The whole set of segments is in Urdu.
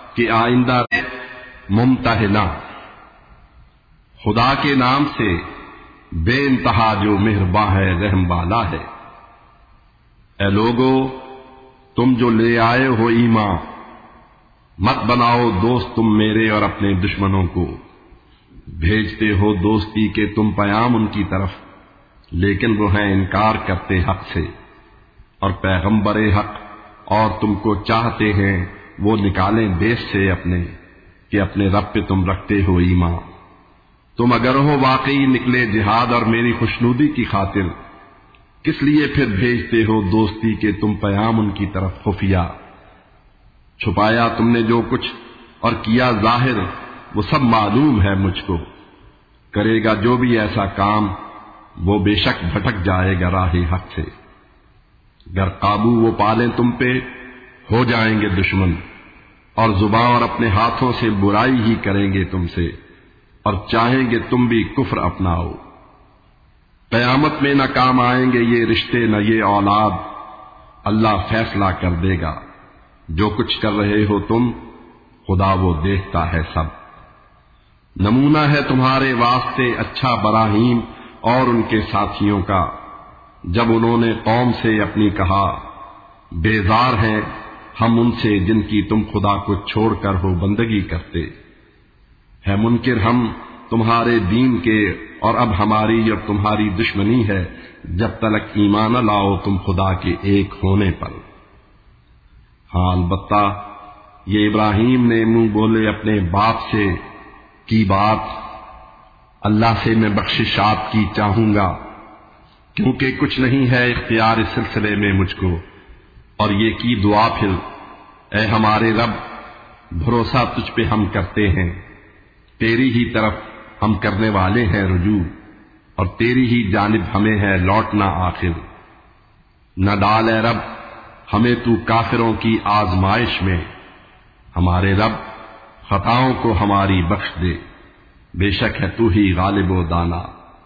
کہ آئندہ ممتحنہ، خدا کے نام سے بے انتہا جو مہرباں ہے رحم والا ہے۔ اے لوگو، تم جو لے آئے ہو ایمان، مت بناؤ دوست تم میرے اور اپنے دشمنوں کو۔ بھیجتے ہو دوستی کے تم پیام ان کی طرف، لیکن وہ ہیں انکار کرتے حق سے، اور پیغمبر حق اور تم کو چاہتے ہیں وہ نکالیں دیش سے اپنے، کہ اپنے رب پہ تم رکھتے ہو ایمان۔ تم اگر ہو واقعی نکلے جہاد اور میری خوشنودی کی خاطر، کس لیے پھر بھیجتے ہو دوستی کے تم پیام ان کی طرف خفیہ؟ چھپایا تم نے جو کچھ اور کیا ظاہر، وہ سب معلوم ہے مجھ کو۔ کرے گا جو بھی ایسا کام، وہ بے شک بھٹک جائے گا راہ حق سے۔ گر قابو وہ پالیں تم پہ، ہو جائیں گے دشمن، اور زباں اور اپنے ہاتھوں سے برائی ہی کریں گے تم سے، اور چاہیں گے تم بھی کفر اپناؤ۔ قیامت میں نہ کام آئیں گے یہ رشتے نہ یہ اولاد، اللہ فیصلہ کر دے گا۔ جو کچھ کر رہے ہو تم، خدا وہ دیکھتا ہے سب۔ نمونہ ہے تمہارے واسطے اچھا براہیم اور ان کے ساتھیوں کا، جب انہوں نے قوم سے اپنی کہا، بیزار ہیں ہم ان سے جن کی تم خدا کو چھوڑ کر ہو بندگی کرتے۔ ہے منکر ہم تمہارے دین کے، اور اب ہماری اور تمہاری دشمنی ہے جب تلک ایمان نہ لاؤ تم خدا کے ایک ہونے پر۔ ہاں البتہ یہ ابراہیم نے منہ بولے اپنے باپ سے کی بات، اللہ سے میں بخششات کی چاہوں گا، کیونکہ کچھ نہیں ہے اختیار اس سلسلے میں مجھ کو۔ اور یہ کی دعا پھر، اے ہمارے رب، بھروسہ تجھ پہ ہم کرتے ہیں، تیری ہی طرف ہم کرنے والے ہیں رجوع، اور تیری ہی جانب ہمیں ہے لوٹنا آخر۔ نہ ڈال اے رب ہمیں تو کافروں کی آزمائش میں، ہمارے رب خطاؤں کو ہماری بخش دے، بے شک ہے تو ہی غالب و دانا۔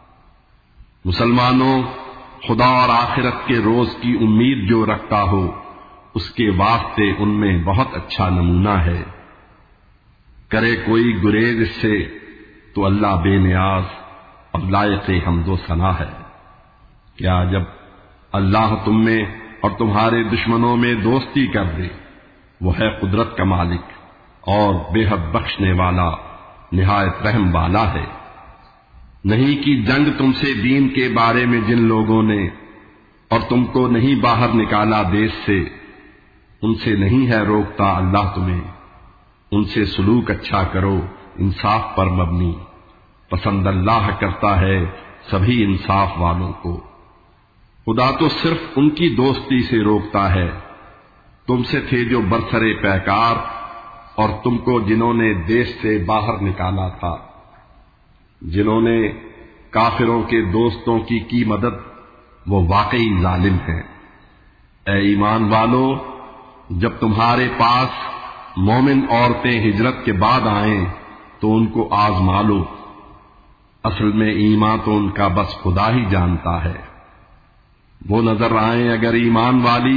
مسلمانوں، خدا اور آخرت کے روز کی امید جو رکھتا ہو، اس کے واسطے ان میں بہت اچھا نمونہ ہے۔ کرے کوئی گریز اس سے تو اللہ بے نیاز اور لائق حمد و ثنا ہے۔ کیا جب اللہ تم میں اور تمہارے دشمنوں میں دوستی کر دے، وہ ہے قدرت کا مالک اور بے حد بخشنے والا، نہایت رحم والا ہے۔ نہیں کی جنگ تم سے دین کے بارے میں جن لوگوں نے، اور تم کو نہیں باہر نکالا دیش سے، ان سے نہیں ہے روکتا اللہ تمہیں۔ ان سے سلوک اچھا کرو انصاف پر مبنی، پسند اللہ کرتا ہے سبھی انصاف والوں کو۔ خدا تو صرف ان کی دوستی سے روکتا ہے، تم سے تھے جو برسرے پیکار، اور تم کو جنہوں نے دیش سے باہر نکالا تھا، جنہوں نے کافروں کے دوستوں کی مدد، وہ واقعی ظالم ہیں۔ اے ایمان والو، جب تمہارے پاس مومن عورتیں ہجرت کے بعد آئیں تو ان کو آزما لو، اصل میں ایمان تو ان کا بس خدا ہی جانتا ہے۔ وہ نظر آئیں اگر ایمان والی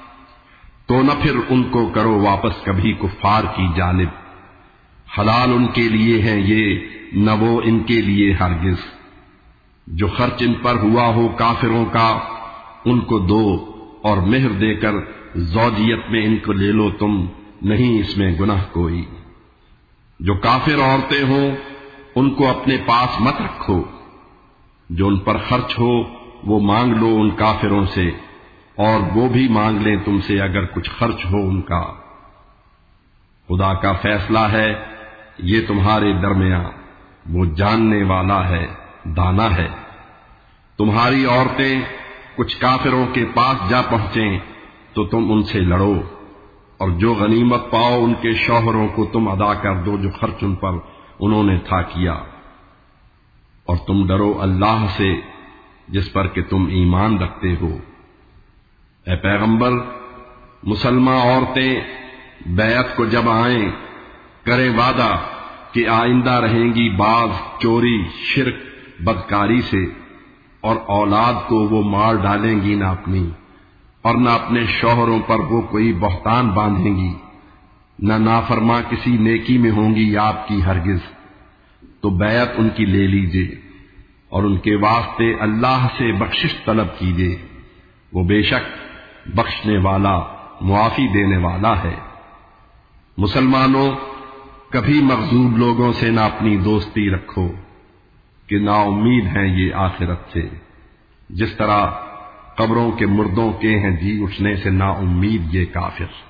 تو نہ پھر ان کو کرو واپس کبھی کفار کی جانب، حلال ان کے لیے ہیں یہ، نہ وہ ان کے لیے ہرگز۔ جو خرچ ان پر ہوا ہو کافروں کا ان کو دو، اور مہر دے کر زوجیت میں ان کو لے لو تم، نہیں اس میں گناہ کوئی۔ جو کافر عورتیں ہوں ان کو اپنے پاس مت رکھو، جو ان پر خرچ ہو وہ مانگ لو ان کافروں سے، اور وہ بھی مانگ لیں تم سے اگر کچھ خرچ ہو ان کا۔ خدا کا فیصلہ ہے یہ تمہارے درمیان، وہ جاننے والا ہے، دانا ہے۔ تمہاری عورتیں کچھ کافروں کے پاس جا پہنچیں تو تم ان سے لڑو، اور جو غنیمت پاؤ ان کے شوہروں کو تم ادا کر دو جو خرچ ان پر انہوں نے تھا کیا، اور تم ڈرو اللہ سے جس پر کہ تم ایمان رکھتے ہو۔ اے پیغمبر، مسلمان عورتیں بیعت کو جب آئیں کرے وعدہ کہ آئندہ رہیں گی باز چوری، شرک، بدکاری سے، اور اولاد کو وہ مار ڈالیں گی نہ اپنی، اور نہ اپنے شوہروں پر وہ کوئی بہتان باندھیں گی، نہ نافرما کسی نیکی میں ہوں گی آپ کی ہرگز، تو بیعت ان کی لے لیجئے اور ان کے واسطے اللہ سے بخشش طلب کیجئے، وہ بے شک بخشنے والا معافی دینے والا ہے۔ مسلمانوں، کبھی مغضوب لوگوں سے نہ اپنی دوستی رکھو کہ نا امید ہیں یہ آخرت سے، جس طرح قبروں کے مردوں کے ہیں جی اٹھنے سے نا امید یہ کافر۔